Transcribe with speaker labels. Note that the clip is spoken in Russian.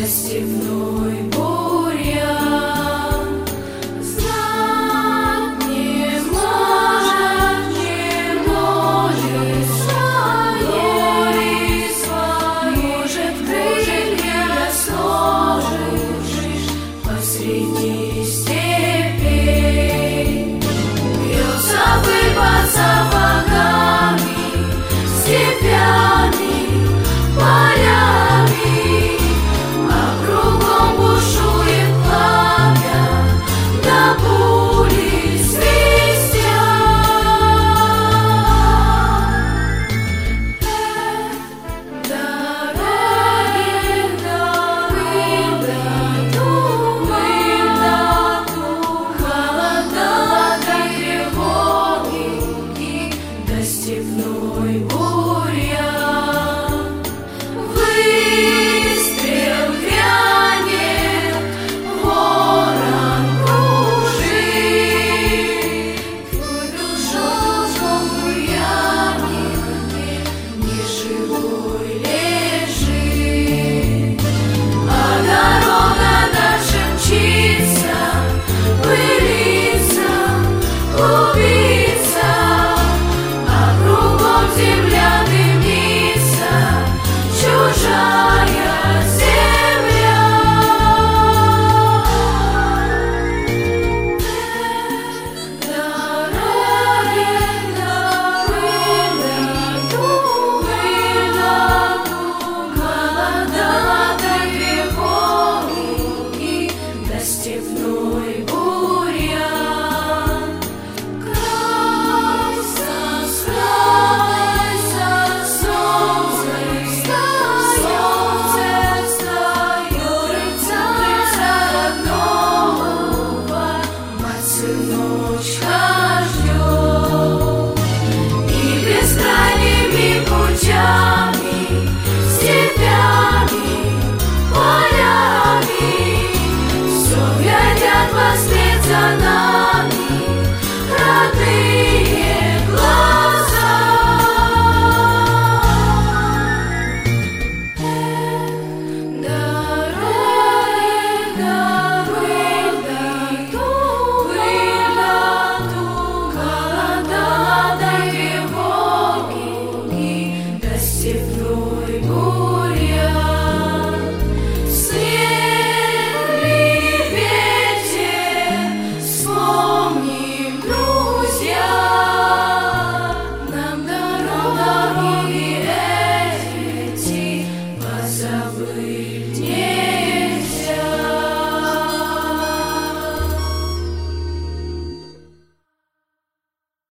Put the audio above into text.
Speaker 1: степной бурьян. Знать не может своей, может крылья сложишь посреди степей. Бьется пыль под сапогами, степями, полями, а кругом бушует пламя, да пули свистят. Степной бурьян. Выстрел грянет, ворон кружит. Твой дружок в бурьяне неживой лежит, а дорога наша мчится, пылится, клубится. Земля дымится, чужая земля. Молодой тревоги, да степной бурьян. Сыночка ждет, и бескрайними путями, степями, полями все глядят вслед за нами родные глаза. Степной бурьян. Вслед ветер, вспомним, друзья, нам дороги эти позабыть.